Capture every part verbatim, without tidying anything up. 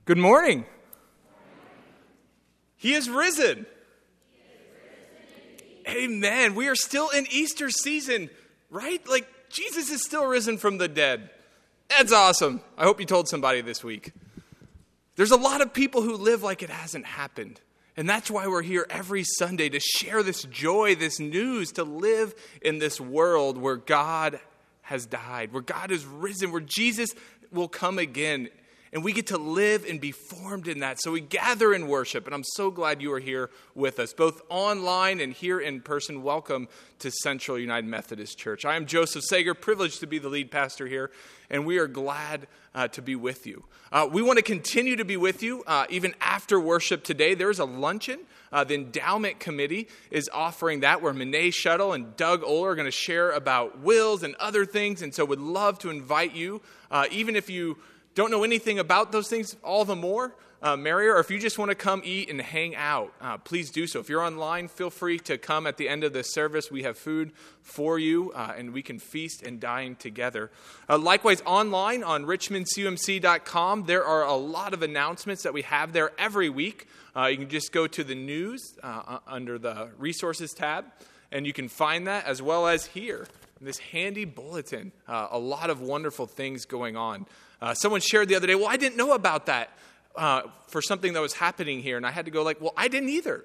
Good morning. He is risen. Amen. We are still in Easter season, right? Like, Jesus is still risen from the dead. That's awesome. I hope you told somebody this week. There's a lot of people who live like it hasn't happened. And that's why we're here every Sunday, to share this joy, this news, to live in this world where God has died, where God is risen, where Jesus will come again. And we get to live and be formed in that. So we gather in worship. And I'm so glad you are here with us, both online and here in person. Welcome to Central United Methodist Church. I am Joseph Sager, privileged to be the lead pastor here. And we are glad uh, to be with you. Uh, we want to continue to be with you uh, even after worship today. There's a luncheon. Uh, the endowment committee is offering that, where Monet Shuttle and Doug Oler are going to share about wills and other things. And so would love to invite you, uh, even if you don't know anything about those things, all the more uh, merrier. Or if you just want to come eat and hang out, uh, please do so. If you're online, feel free to come at the end of the service. We have food for you, uh, and we can feast and dine together. Uh, likewise, online on richmond c u m c dot com, there are a lot of announcements that we have there every week. Uh, you can just go to the news uh, under the resources tab, and you can find that, as well as here, this handy bulletin. Uh, a lot of wonderful things going on. Uh, someone shared the other day, well, I didn't know about that uh, for something that was happening here. And I had to go like, well, I didn't either.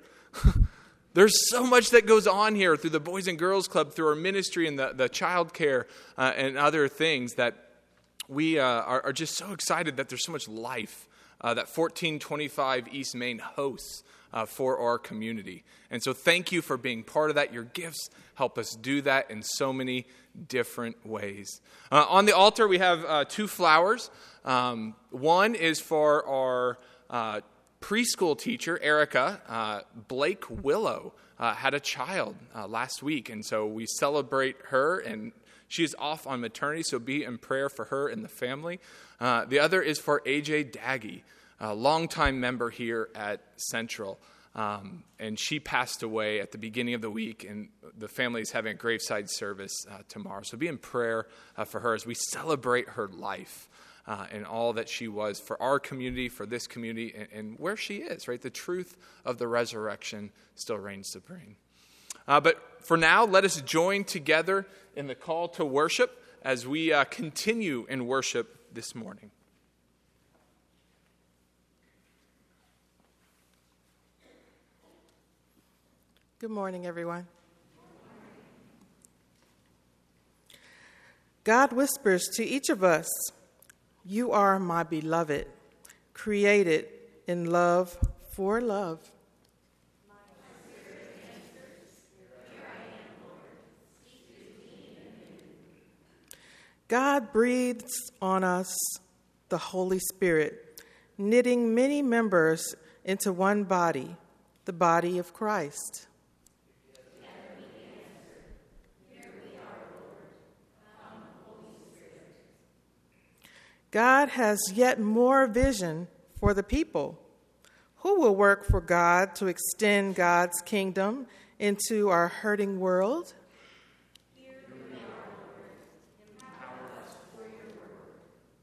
There's so much that goes on here through the Boys and Girls Club, through our ministry and the, the child care uh, and other things, that we uh, are, are just so excited that there's so much life uh, that fourteen twenty-five East Main hosts uh, for our community. And so thank you for being part of that. Your gifts help us do that in so many different ways. Uh, on the altar, we have uh, two flowers. Um, one is for our uh, preschool teacher, Erica. Uh, Blake Willow uh, had a child uh, last week, and so we celebrate her, and she is off on maternity, so be in prayer for her and the family. Uh, the other is for A J Daggy, a longtime member here at Central. Um, and she passed away at the beginning of the week, and the family is having a graveside service uh, tomorrow. So be in prayer uh, for her as we celebrate her life uh, and all that she was for our community, for this community, and, and where she is, right? The truth of the resurrection still reigns supreme. Uh, but for now, let us join together in the call to worship as we uh, continue in worship this morning. Good morning, everyone. God whispers to each of us, "You are my beloved, created in love for love." My spirit answers, "Here I am, Lord. Speak to me anew." God breathes on us the Holy Spirit, knitting many members into one body, the body of Christ. God has yet more vision for the people. Who will work for God to extend God's kingdom into our hurting world? Here we are, Lord. Empower us for your work.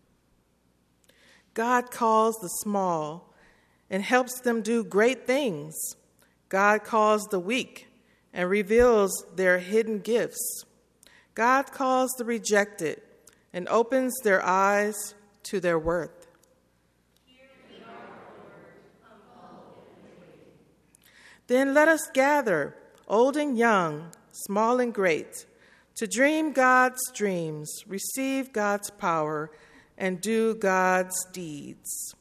God calls the small and helps them do great things. God calls the weak and reveals their hidden gifts. God calls the rejected and opens their eyes to their worth. Here we are, Lord, humble and waiting. Then let us gather, old and young, small and great, to dream God's dreams, receive God's power, and do God's deeds.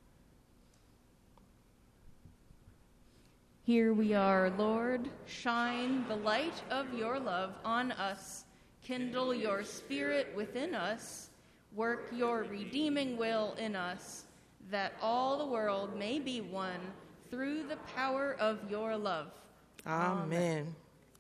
Here we are, Lord. Shine the light of your love on us. Kindle your spirit within us. Work your redeeming will in us, that all the world may be one through the power of your love. Amen. Amen.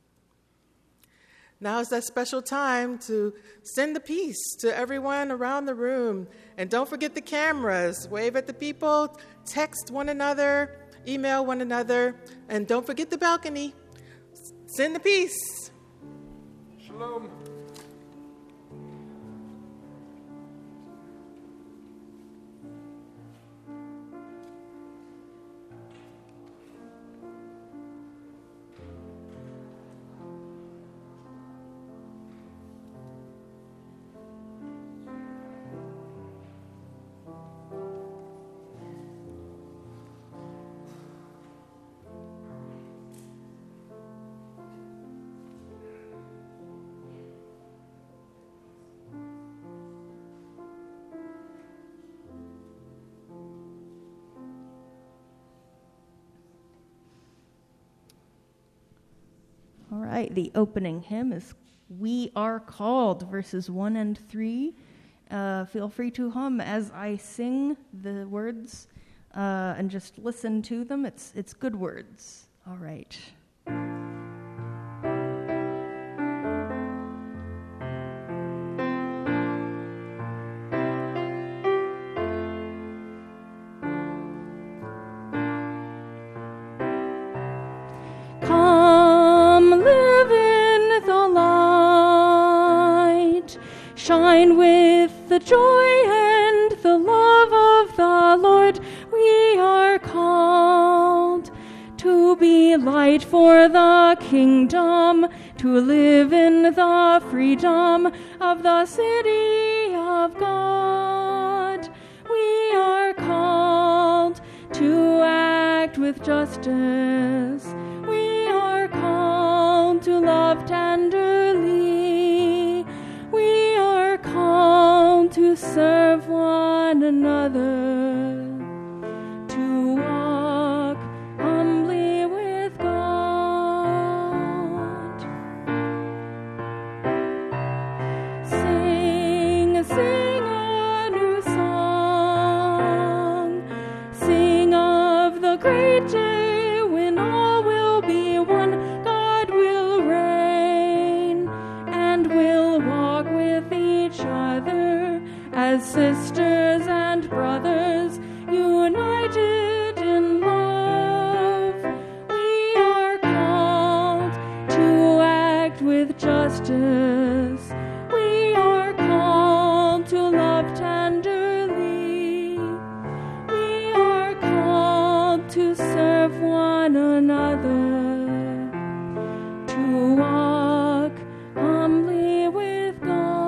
Now is that special time to send the peace to everyone around the room. And don't forget the cameras. Wave at the people, text one another, email one another, and don't forget the balcony. Send the peace. Shalom. All right, the opening hymn is We Are Called, verses one and three. Uh, feel free to hum as I sing the words uh, and just listen to them. It's, it's good words. All right. Shine with the joy and the love of the Lord. We are called to be light for the kingdom, to live in the freedom of the city of God. We are called to act with justice. We are called to love tenderly. We are called to serve one another, to walk humbly with God. Sing, sing a new song. Sing of the great day when all will be one. God will reign and will walk with each other as sisters and brothers, united in love. We are called to act with justice. We are called to love tenderly. We are called to serve one another, to walk humbly with God.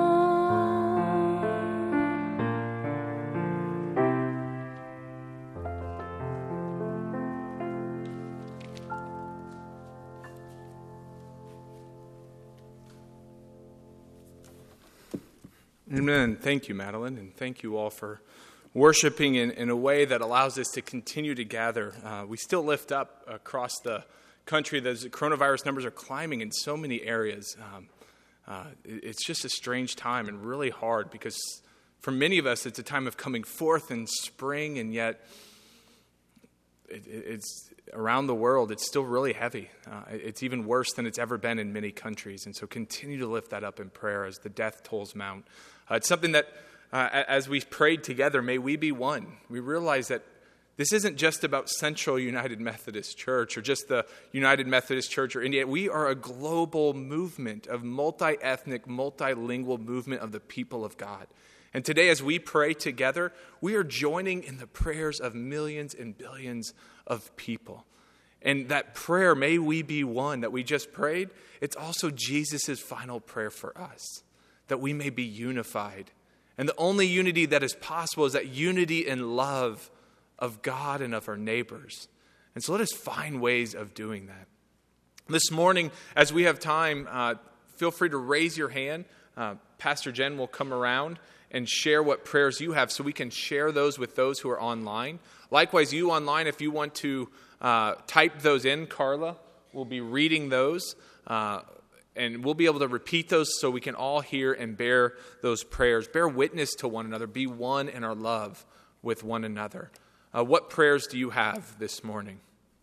Amen. Thank you, Madeline, and thank you all for worshiping in, in a way that allows us to continue to gather. Uh, we still lift up across the country. The coronavirus numbers are climbing in so many areas. Um, uh, it, it's just a strange time and really hard because for many of us, it's a time of coming forth in spring, and yet it, it, it's around the world, it's still really heavy. Uh, it's even worse than it's ever been in many countries, and so continue to lift that up in prayer as the death tolls mount. Uh, it's something that, uh, as we prayed together, may we be one. We realize that this isn't just about Central United Methodist Church or just the United Methodist Church or India. We are a global movement of multi-ethnic, multilingual movement of the people of God. And today, as we pray together, we are joining in the prayers of millions and billions of people. And that prayer, may we be one, that we just prayed, it's also Jesus' final prayer for us, that we may be unified. And the only unity that is possible is that unity in love of God and of our neighbors. And so let us find ways of doing that. This morning, as we have time, uh, feel free to raise your hand. Uh, Pastor Jen will come around and share what prayers you have so we can share those with those who are online. Likewise, you online, if you want to uh, type those in, Carla will be reading those, uh, and we'll be able to repeat those so we can all hear and bear those prayers. Bear witness to one another. Be one in our love with one another. Uh, what prayers do you have this morning?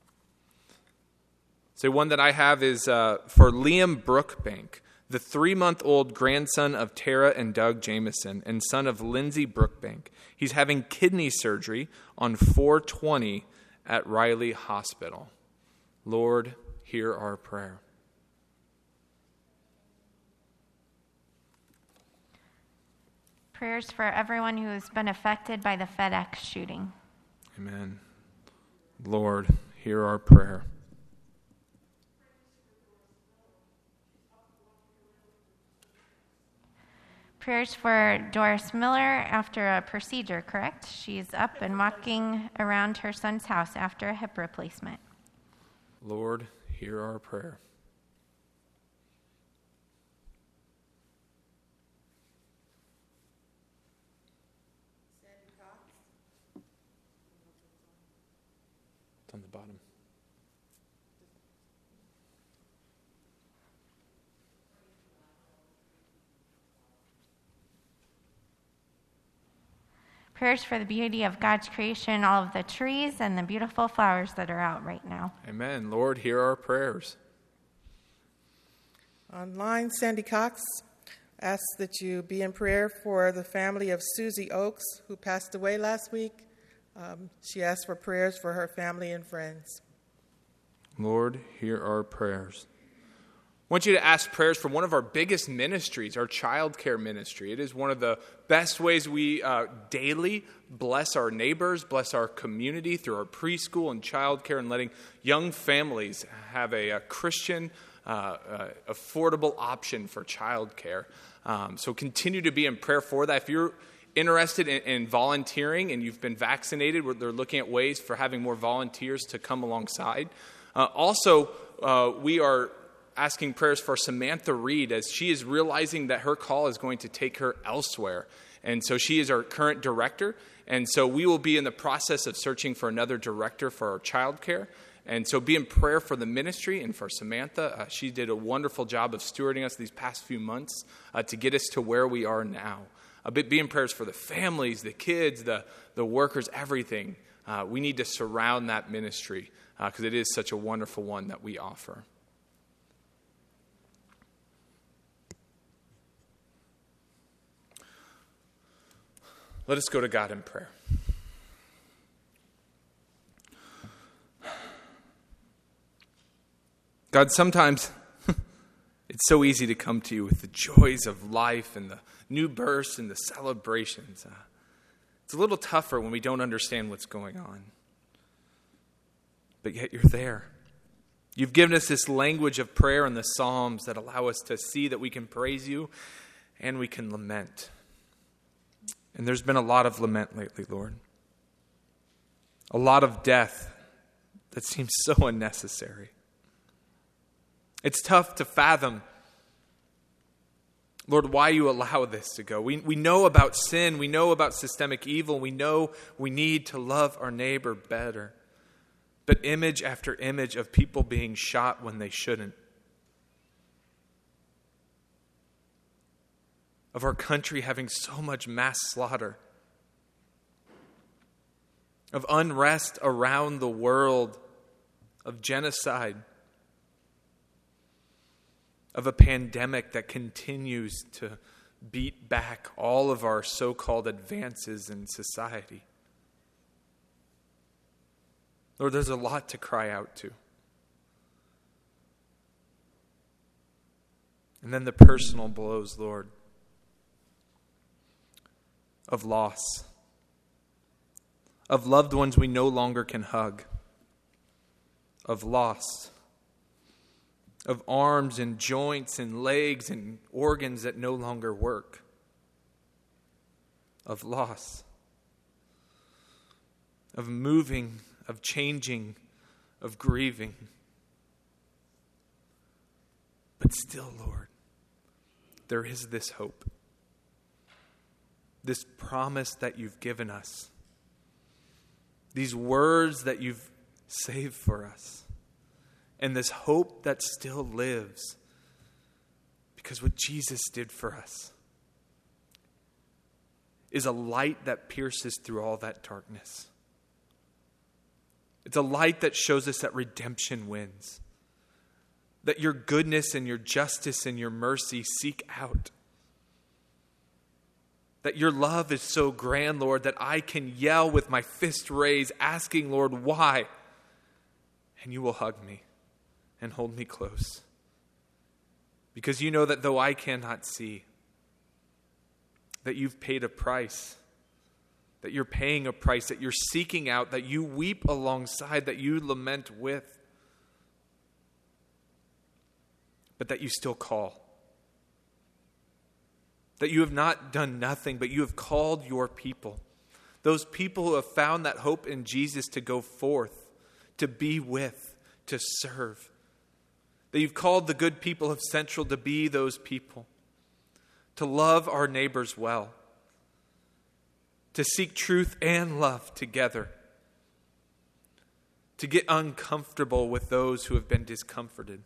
So one that I have is uh, for Liam Brookbank, the three-month-old grandson of Tara and Doug Jameson and son of Lindsay Brookbank. He's having kidney surgery on four twenty at Riley Hospital. Lord, hear our prayer. Prayers for everyone who has been affected by the FedEx shooting. Amen. Lord, hear our prayer. Prayers for Doris Miller after a procedure, correct? She's up and walking around her son's house after a hip replacement. Lord, hear our prayer. It's on the bottom. Prayers for the beauty of God's creation, all of the trees and the beautiful flowers that are out right now. Amen. Lord, hear our prayers. Online, Sandy Cox asks that you be in prayer for the family of Susie Oakes, who passed away last week. Um, she asked for prayers for her family and friends. Lord, hear our prayers. I want you to ask prayers for one of our biggest ministries, our child care ministry. It is one of the best ways we uh, daily bless our neighbors, bless our community through our preschool and child care, and letting young families have a, a Christian, uh, uh, affordable option for child care. Um, so continue to be in prayer for that. If you're interested in, in volunteering and you've been vaccinated, they're looking at ways for having more volunteers to come alongside. Uh, also, uh, we are asking prayers for Samantha Reed as she is realizing that her call is going to take her elsewhere. And so she is our current director. And so we will be in the process of searching for another director for our child care. And so be in prayer for the ministry and for Samantha. Uh, she did a wonderful job of stewarding us these past few months uh, to get us to where we are now. Uh, be in prayers for the families, the kids, the, the workers, everything. Uh, we need to surround that ministry because uh, it is such a wonderful one that we offer. Let us go to God in prayer. God, sometimes it's so easy to come to you with the joys of life and the new births and the celebrations. Uh, it's a little tougher when we don't understand what's going on. But yet you're there. You've given us this language of prayer in the Psalms that allow us to see that we can praise you and we can lament. And there's been a lot of lament lately, Lord. A lot of death that seems so unnecessary. It's tough to fathom, Lord, why you allow this to go. We, we know about sin. We know about systemic evil. We know we need to love our neighbor better. But image after image of people being shot when they shouldn't. Of our country having so much mass slaughter. Of unrest around the world. Of genocide. Of a pandemic that continues to beat back all of our so-called advances in society. Lord, there's a lot to cry out to. And then the personal blows, Lord, of loss, of loved ones we no longer can hug, of loss, of arms and joints and legs and organs that no longer work, of loss, of moving, of changing, of grieving. But still, Lord, there is this hope, this promise that you've given us, these words that you've saved for us, and this hope that still lives because what Jesus did for us is a light that pierces through all that darkness. It's a light that shows us that redemption wins, that your goodness and your justice and your mercy seek out, that your love is so grand, Lord, that I can yell with my fist raised, asking, Lord, why? And you will hug me and hold me close. Because you know that though I cannot see, that you've paid a price, that you're paying a price, that you're seeking out, that you weep alongside, that you lament with, but that you still call. That you have not done nothing, but you have called your people. Those people who have found that hope in Jesus to go forth, to be with, to serve. That you've called the good people of Central to be those people. To love our neighbors well. To seek truth and love together. To get uncomfortable with those who have been discomforted.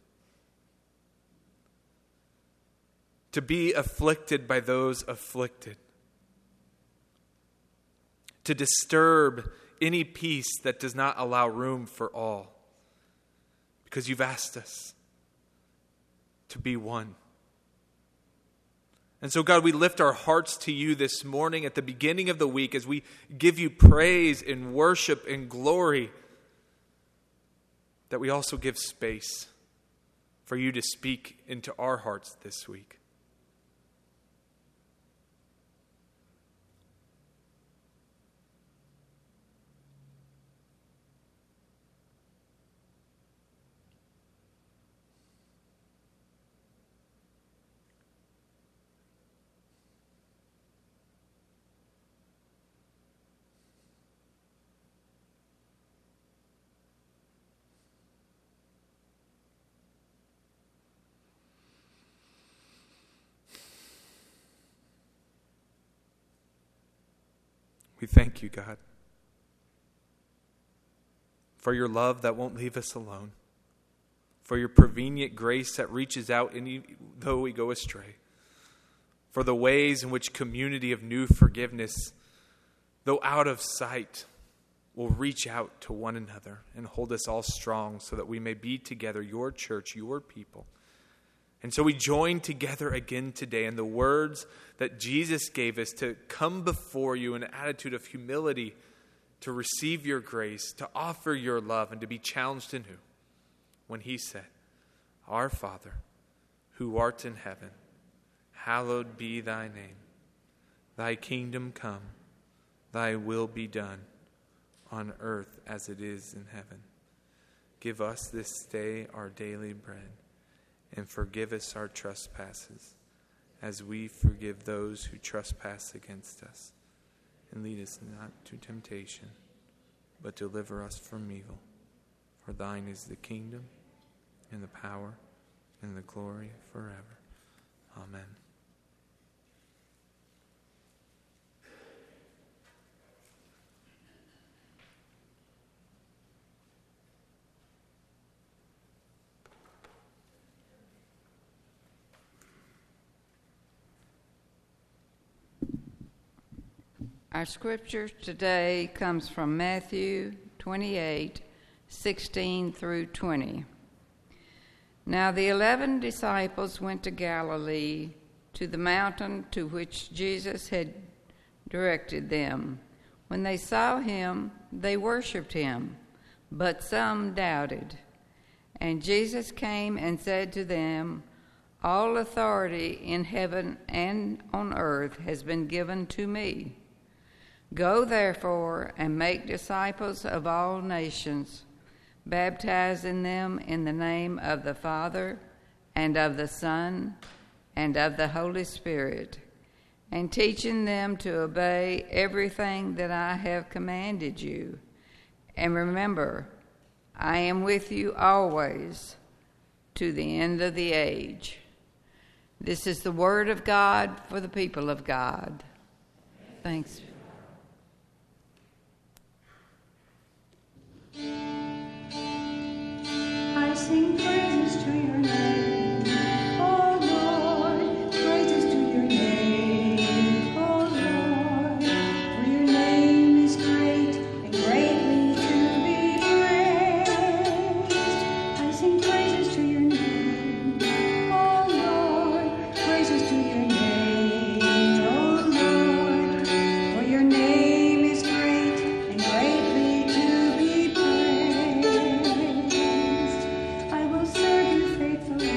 To be afflicted by those afflicted. to disturb any peace that does not allow room for all. Because you've asked us to be one. And so, God, we lift our hearts to you this morning at the beginning of the week as we give you praise and worship and glory, that we also give space for you to speak into our hearts this week. We thank you, God, for your love that won't leave us alone, for your prevenient grace that reaches out any, though we go astray, for the ways in which community of new forgiveness, though out of sight, will reach out to one another and hold us all strong so that we may be together, your church, your people. And so we join together again today in the words that Jesus gave us to come before you in an attitude of humility, to receive your grace, to offer your love, and to be challenged in who? When he said, Our Father, who art in heaven, hallowed be thy name. Thy kingdom come, thy will be done, on earth as it is in heaven. Give us this day our daily bread, and forgive us our trespasses, as we forgive those who trespass against us. And lead us not to temptation, but deliver us from evil. For thine is the kingdom, and the power, and the glory forever. Amen. Our scripture today comes from Matthew twenty-eight, sixteen through twenty. Now the eleven disciples went to Galilee, to the mountain to which Jesus had directed them. When they saw him, they worshipped him, but some doubted. And Jesus came and said to them, All authority in heaven and on earth has been given to me. Go therefore and make disciples of all nations, baptizing them in the name of the Father and of the Son and of the Holy Spirit, and teaching them to obey everything that I have commanded you. And remember, I am with you always to the end of the age. This is the word of God for the people of God. Thanks. I sing praises to your name, oh Lord, praises to your name, oh Lord, for your name is great and greatly to be praised. I sing praises to your name, oh Lord, praises to your name, oh Lord, for your name is great and greatly to be praised. I will serve you faithfully.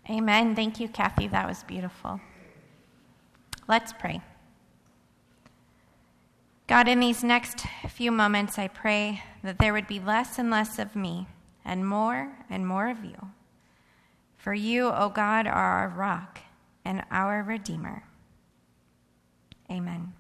Amen. Thank you, Kathy. That was beautiful. Let's pray. God, in these next few moments, I pray that there would be less and less of me and more and more of you. For you, O God, are our rock and our Redeemer. Amen.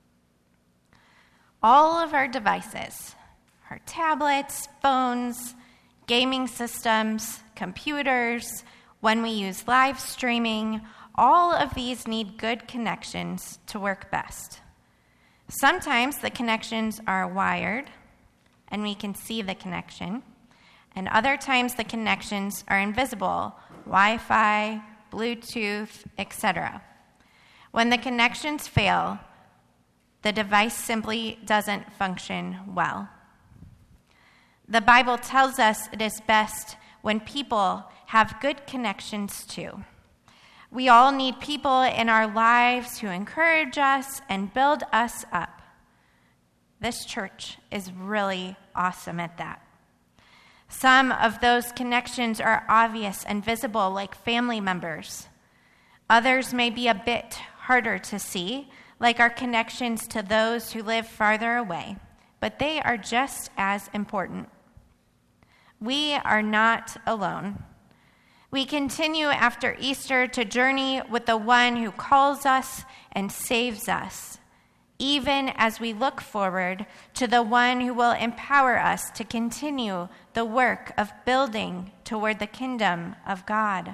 All of our devices, our tablets, phones, gaming systems, computers, when we use live streaming, all of these need good connections to work best. Sometimes the connections are wired, and we can see the connection, and other times the connections are invisible, Wi-Fi, Bluetooth, et cetera. When the connections fail, the device simply doesn't function well. The Bible tells us it is best when people have good connections too. We all need people in our lives who encourage us and build us up. This church is really awesome at that. Some of those connections are obvious and visible, like family members. Others may be a bit harder to see, like our connections to those who live farther away, but they are just as important. We are not alone. We continue after Easter to journey with the one who calls us and saves us, even as we look forward to the one who will empower us to continue the work of building toward the kingdom of God.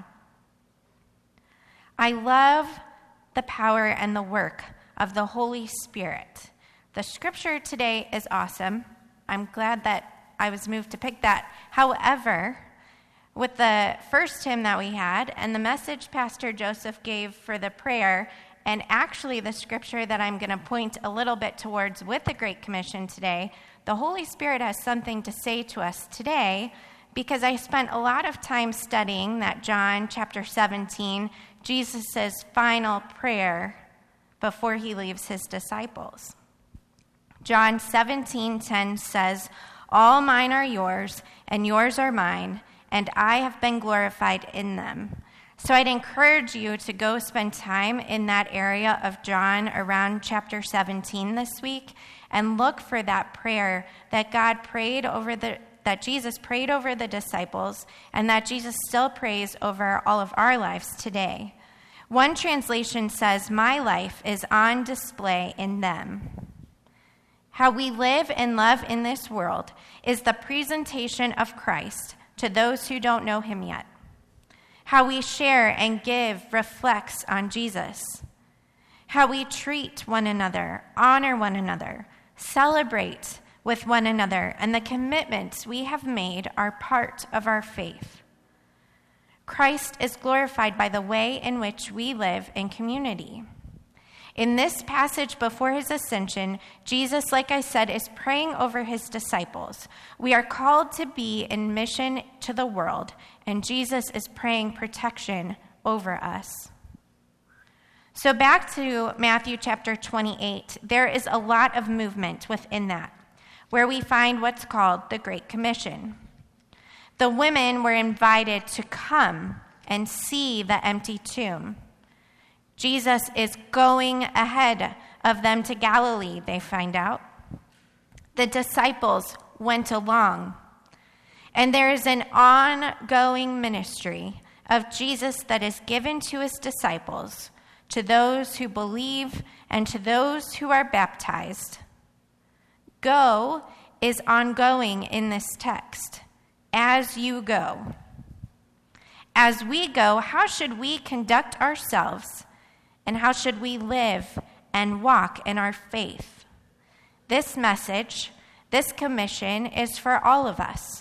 I love the power and the work of the Holy Spirit. The scripture today is awesome. I'm glad that I was moved to pick that. However, with the first hymn that we had and the message Pastor Joseph gave for the prayer, and actually the scripture that I'm going to point a little bit towards with the Great Commission today, the Holy Spirit has something to say to us today, because I spent a lot of time studying that John chapter seventeen, Jesus' final prayer before he leaves his disciples. John seventeen ten says, "All mine are yours, and yours are mine, and I have been glorified in them." So I'd encourage you to go spend time in that area of John around chapter seventeen this week and look for that prayer that God prayed over the, that Jesus prayed over the disciples, and that Jesus still prays over all of our lives today. One translation says, "My life is on display in them." How we live and love in this world is the presentation of Christ to those who don't know him yet. How we share and give reflects on Jesus. How we treat one another, honor one another, celebrate with one another, and the commitments we have made are part of our faith. Christ is glorified by the way in which we live in community. In this passage before his ascension, Jesus, like I said, is praying over his disciples. We are called to be in mission to the world, and Jesus is praying protection over us. So back to Matthew chapter twenty-eight, there is a lot of movement within that, where we find what's called the Great Commission. The women were invited to come and see the empty tomb. Jesus is going ahead of them to Galilee, they find out. The disciples went along. And there is an ongoing ministry of Jesus that is given to his disciples, to those who believe and to those who are baptized. Go is ongoing in this text. As you go. As we go, how should we conduct ourselves? And how should we live and walk in our faith? This message, this commission is for all of us.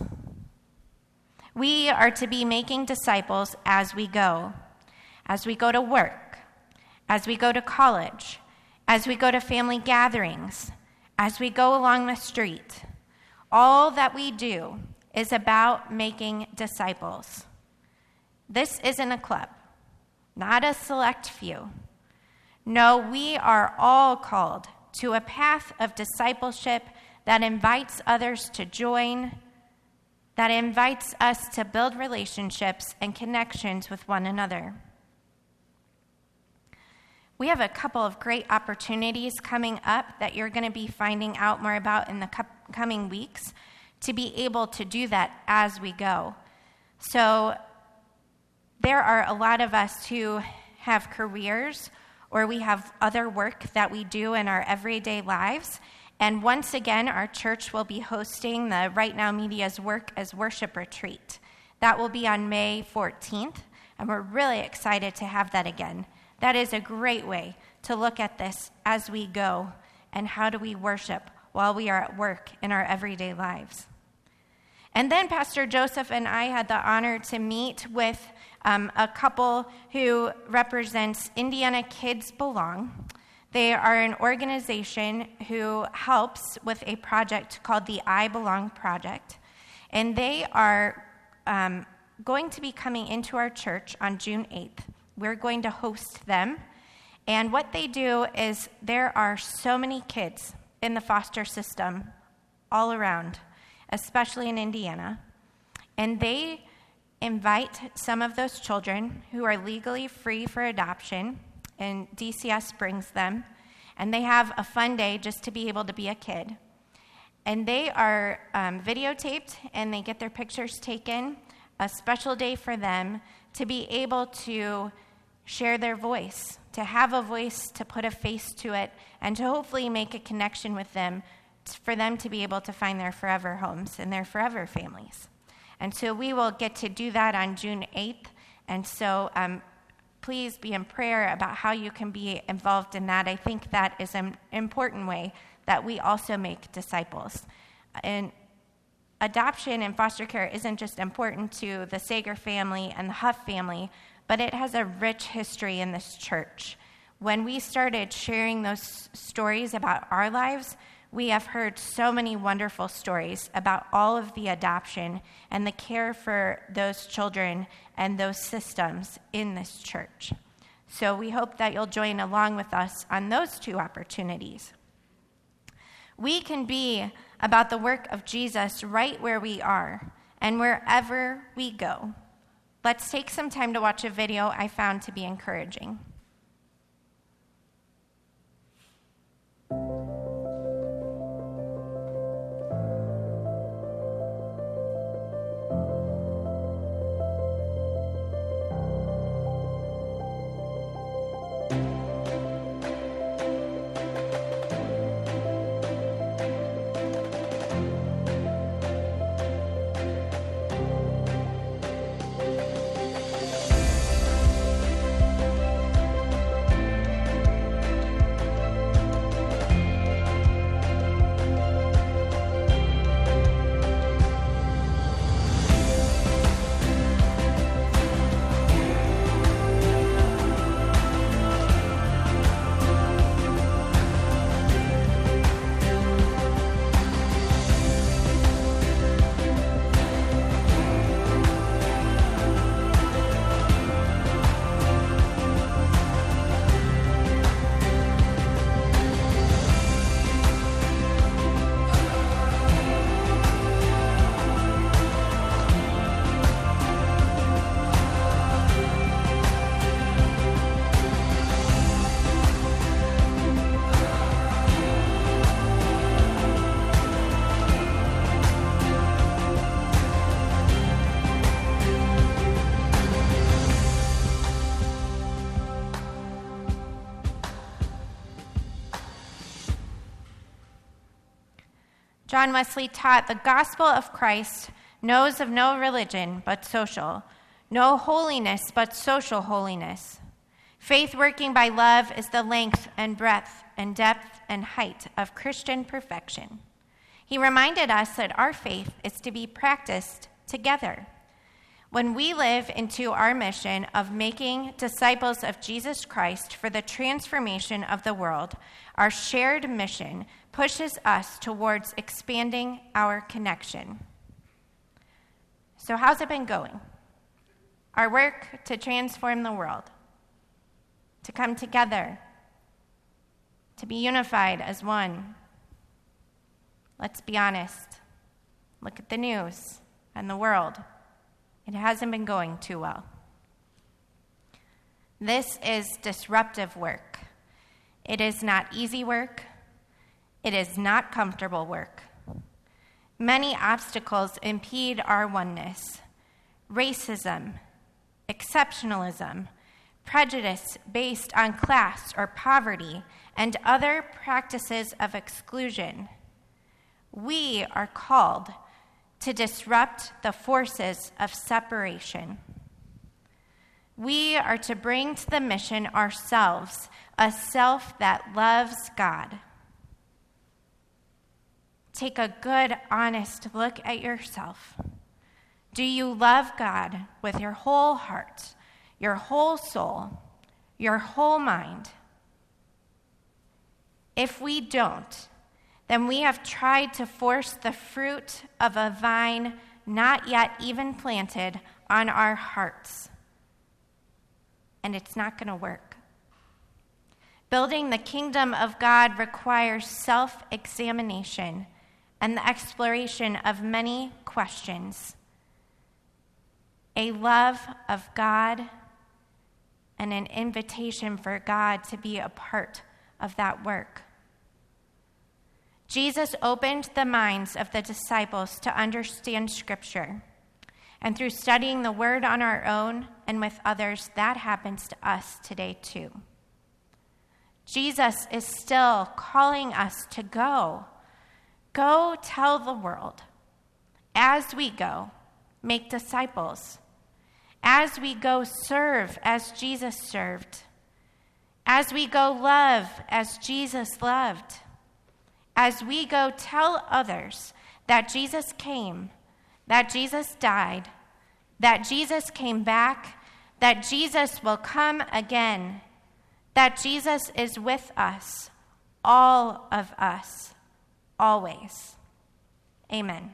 We are to be making disciples as we go, as we go to work, as we go to college, as we go to family gatherings, as we go along the street. All that we do is about making disciples. This isn't a club, not a select few. No, we are all called to a path of discipleship that invites others to join, that invites us to build relationships and connections with one another. We have a couple of great opportunities coming up that you're going to be finding out more about in the co- coming weeks to be able to do that as we go. So there are a lot of us who have careers or we have other work that we do in our everyday lives. And once again, our church will be hosting the Right Now Media's Work as Worship Retreat. That will be on May fourteenth, and we're really excited to have that again. That is a great way to look at this as we go, and how do we worship while we are at work in our everyday lives. And then Pastor Joseph and I had the honor to meet with um, a couple who represents Indiana Kids Belong. They are an organization who helps with a project called the I Belong Project. And they are um, going to be coming into our church on June eighth. We're going to host them. And what they do is there are so many kids in the foster system all around, especially in Indiana. And they invite some of those children who are legally free for adoption, and D C S brings them, and they have a fun day just to be able to be a kid. And they are um, videotaped, and they get their pictures taken, a special day for them to be able to share their voice, to have a voice, to put a face to it, and to hopefully make a connection with them, for them to be able to find their forever homes and their forever families. And so we will get to do that on June eighth, and so um, please be in prayer about how you can be involved in that. I think that is an important way that we also make disciples. And adoption and foster care isn't just important to the Sager family and the Huff family, but it has a rich history in this church. When we started sharing those stories about our lives, we have heard so many wonderful stories about all of the adoption and the care for those children and those systems in this church. So we hope that you'll join along with us on those two opportunities. We can be about the work of Jesus right where we are and wherever we go. Let's take some time to watch a video I found to be encouraging. John Wesley taught, "The gospel of Christ knows of no religion but social, no holiness but social holiness. Faith working by love is the length and breadth and depth and height of Christian perfection." He reminded us that our faith is to be practiced together. When we live into our mission of making disciples of Jesus Christ for the transformation of the world, our shared mission pushes us towards expanding our connection. So how's it been going? Our work to transform the world, to come together, to be unified as one. Let's be honest. Look at the news. and the world, it hasn't been going too well. This is disruptive work. It is not easy work. It is not comfortable work. Many obstacles impede our oneness. Racism, exceptionalism, prejudice based on class or poverty, and other practices of exclusion. We are called to disrupt the forces of separation. We are to bring to the mission ourselves a self that loves God. Take a good, honest look at yourself. Do you love God with your whole heart, your whole soul, your whole mind? If we don't, then we have tried to force the fruit of a vine not yet even planted on our hearts. And it's not going to work. Building the kingdom of God requires self-examination and the exploration of many questions. A love of God and an invitation for God to be a part of that work. Jesus opened the minds of the disciples to understand Scripture. And through studying the Word on our own and with others, that happens to us today too. Jesus is still calling us to go. Go tell the world. As we go, make disciples. As we go, serve as Jesus served. As we go, love as Jesus loved. As we go, tell others that Jesus came, that Jesus died, that Jesus came back, that Jesus will come again, that Jesus is with us, all of us, always. Amen.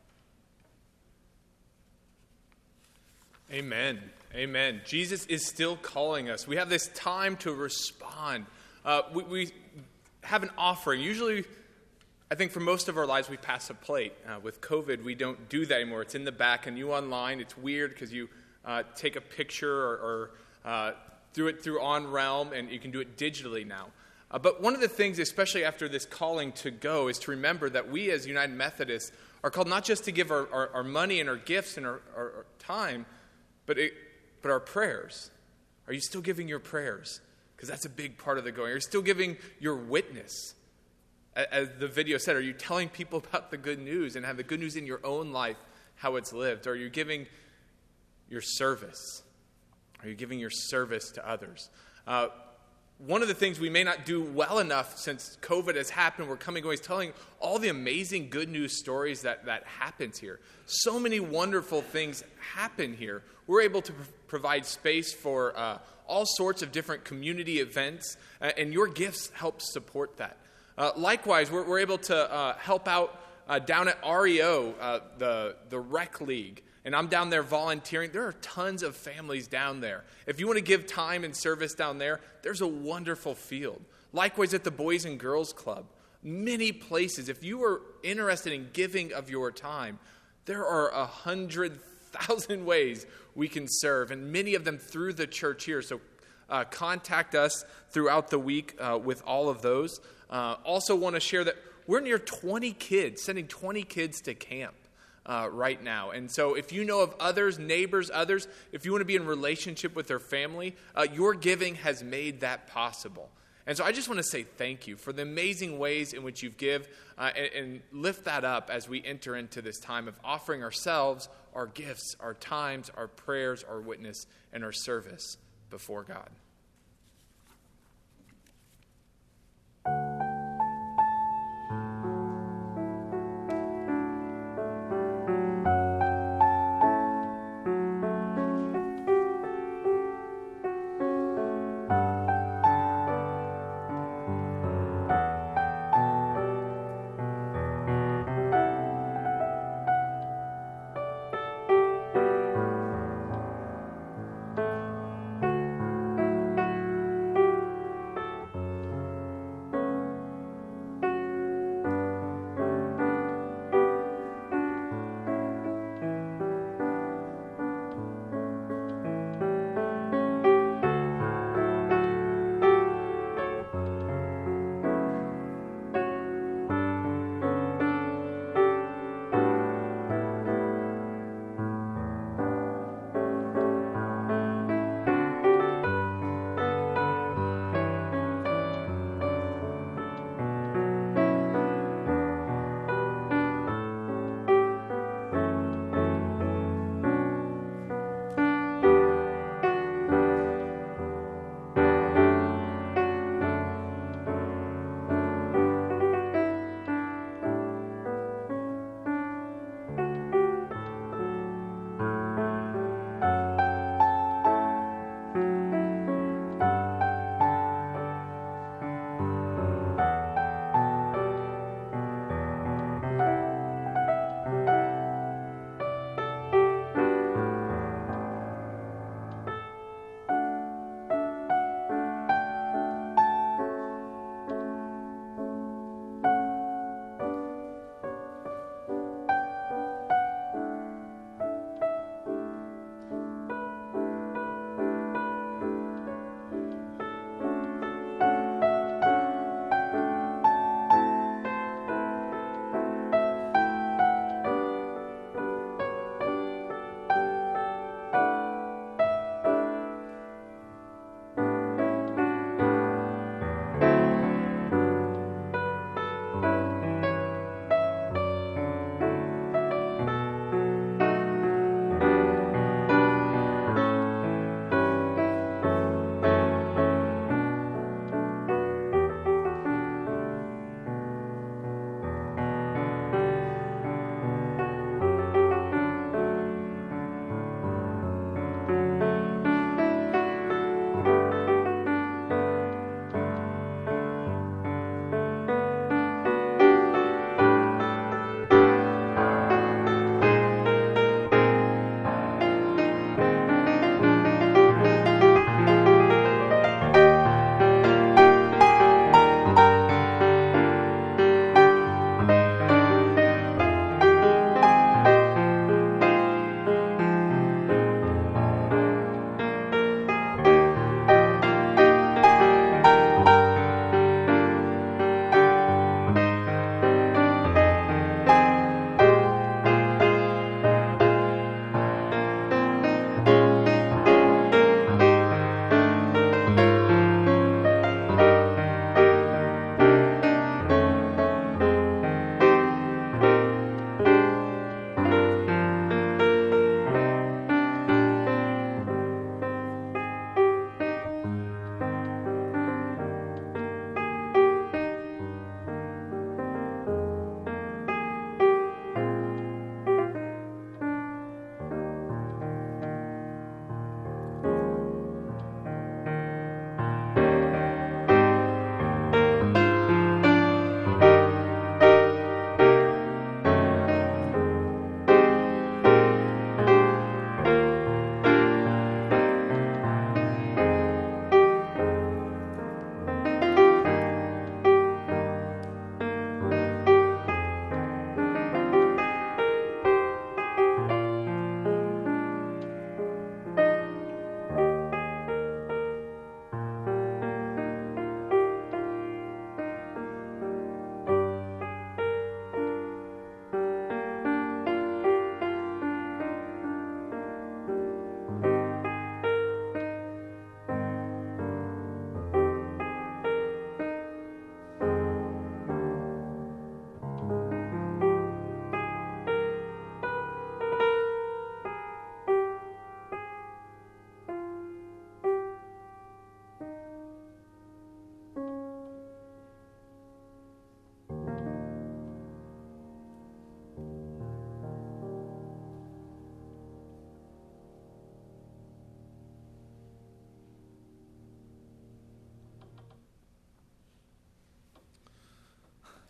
Amen. Amen. Jesus is still calling us. We have this time to respond. Uh, we, we have an offering. Usually, I think for most of our lives, we pass a plate. Uh, with COVID, we don't do that anymore. It's in the back, and you online, it's weird because you uh, take a picture or, or uh, do it through OnRealm, and you can do it digitally now. Uh, but one of the things, especially after this calling to go, is to remember that we as United Methodists are called not just to give our, our, our money and our gifts and our, our, our time, but it, but our prayers. Are you still giving your prayers? Because that's a big part of the going. Are you still giving your witness? As the video said, are you telling people about the good news and have the good news in your own life, how it's lived? Are you giving your service? Are you giving your service to others? Uh, one of the things we may not do well enough since COVID has happened, we're coming always telling all the amazing good news stories that, that happens here. So many wonderful things happen here. We're able to pr- provide space for uh, all sorts of different community events, uh, and your gifts help support that. Uh, likewise, we're, we're able to uh, help out uh, down at R E O, uh, the, the rec league, and I'm down there volunteering. There are tons of families down there. If you want to give time and service down there, there's a wonderful field. Likewise at the Boys and Girls Club, many places. If you are interested in giving of your time, there are a hundred thousand ways we can serve, and many of them through the church here. So uh, contact us throughout the week uh, with all of those. Uh, also want to share that we're near twenty kids, sending twenty kids to camp uh, right now. And so if you know of others, neighbors, others, if you want to be in relationship with their family, uh, your giving has made that possible. And so I just want to say thank you for the amazing ways in which you give uh, and, and lift that up as we enter into this time of offering ourselves, our gifts, our times, our prayers, our witness, and our service before God.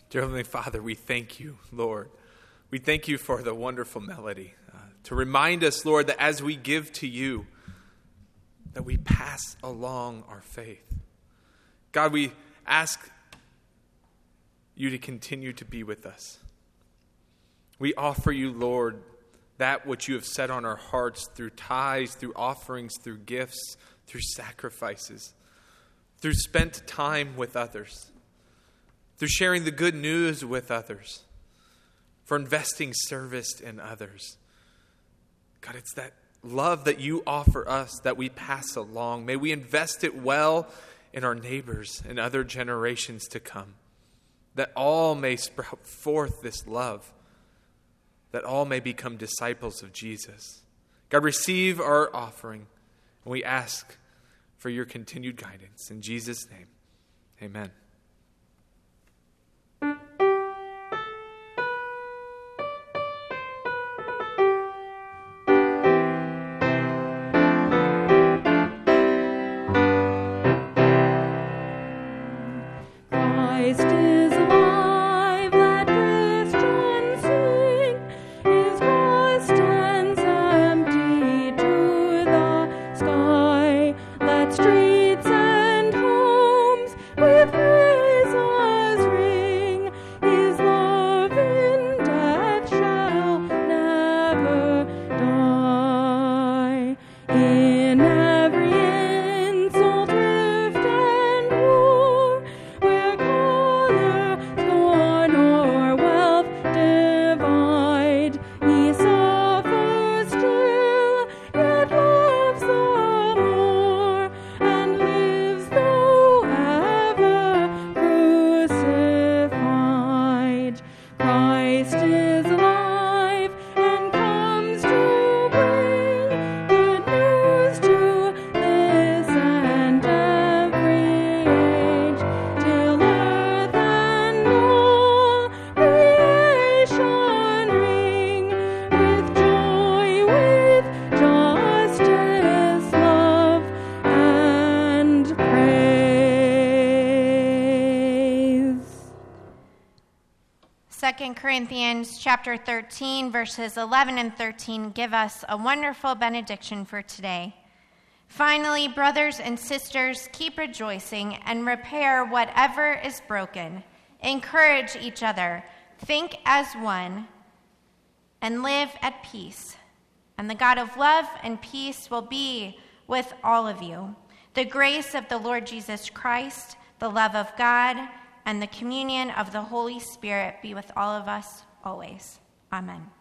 Dear Heavenly Father, we thank you, Lord. We thank you for the wonderful melody uh, to remind us, Lord, that as we give to you, that we pass along our faith. God, we ask you to continue to be with us. We offer you, Lord, that which you have set on our hearts through tithes, through offerings, through gifts, through sacrifices, through spent time with others, through sharing the good news with others, for investing service in others. God, it's that love that you offer us that we pass along. May we invest it well in our neighbors and other generations to come, that all may sprout forth this love, that all may become disciples of Jesus. God, receive our offering, and we ask for your continued guidance. In Jesus' name, amen. Christ is alive, let Christians sing. His cross stands empty to the sky. Let streets and homes with praises ring. His love in death shall never die. In every insult, rift, and war, where color, scorn, or wealth divide, he suffers still, yet loves the more, and lives though ever crucified. Christ is alive and comes to bring good news to this and every age, till earth and all creation ring with joy, with justice, love, and praise. Second Corinthians chapter thirteen, verses eleven and thirteen give us a wonderful benediction for today. Finally, brothers and sisters, keep rejoicing and repair whatever is broken. Encourage each other, think as one, and live at peace. And the God of love and peace will be with all of you. The grace of the Lord Jesus Christ, the love of God, and the communion of the Holy Spirit be with all of us always. Amen.